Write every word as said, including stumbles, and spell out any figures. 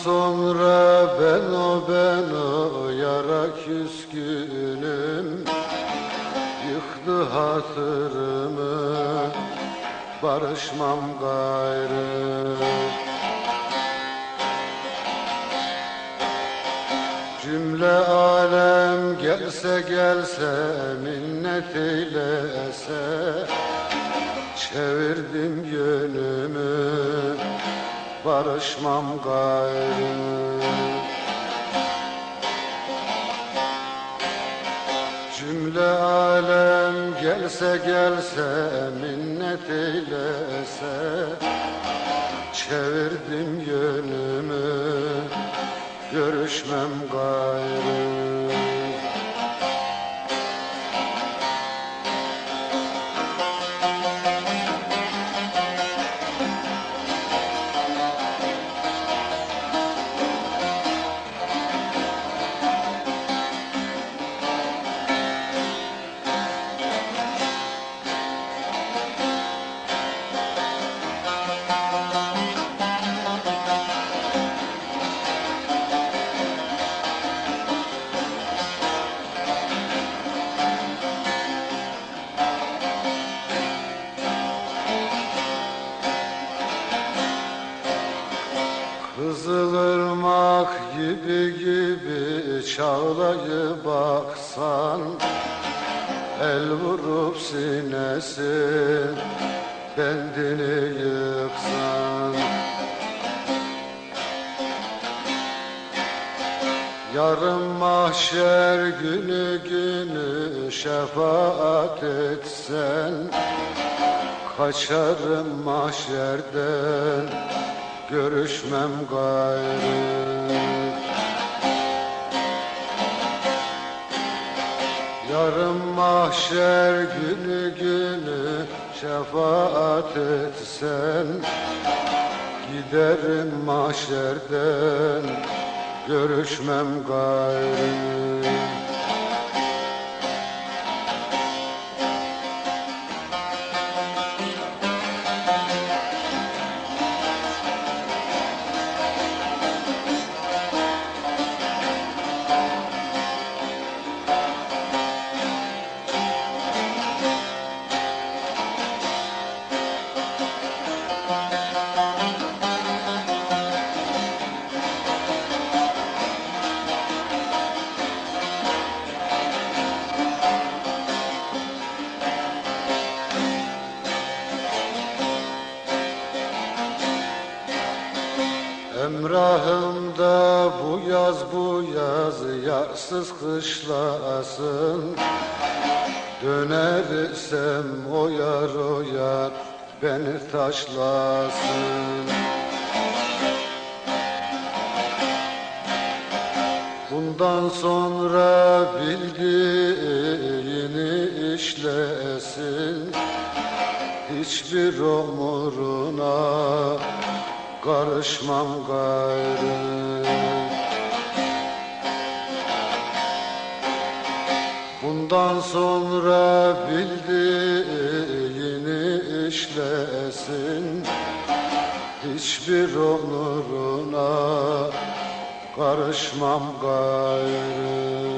sonra ben o ben o yara küskünüm, yıktı hatırımı, barışmam gayrı. Cümle alem gelse gelse minnet eylese, çevirdim yönümü, barışmam gayrı. Cümle alem gelse gelse minnet eylese, çevirdim yönümü, görüşmem gayrı. Kızılırmak gibi gibi çağlayı baksan, el vurup sinesi bendini yıksan. Yarın mahşer günü günü şefaat etsen, kaçarım mahşerden, görüşmem gayrı. Yarın mahşer günü günü şefaat etsen, giderim mahşerden, görüşmem gayrı. Emrahımda bu yaz bu yaz yarsız kışlasın, dönersem o yar o yar beni taşlasın. Bundan sonra bildiğini işlesin, hiçbir umuruna karışmam gayrı. Bundan sonra bildiğini işlesin, hiçbir onuruna karışmam gayrı.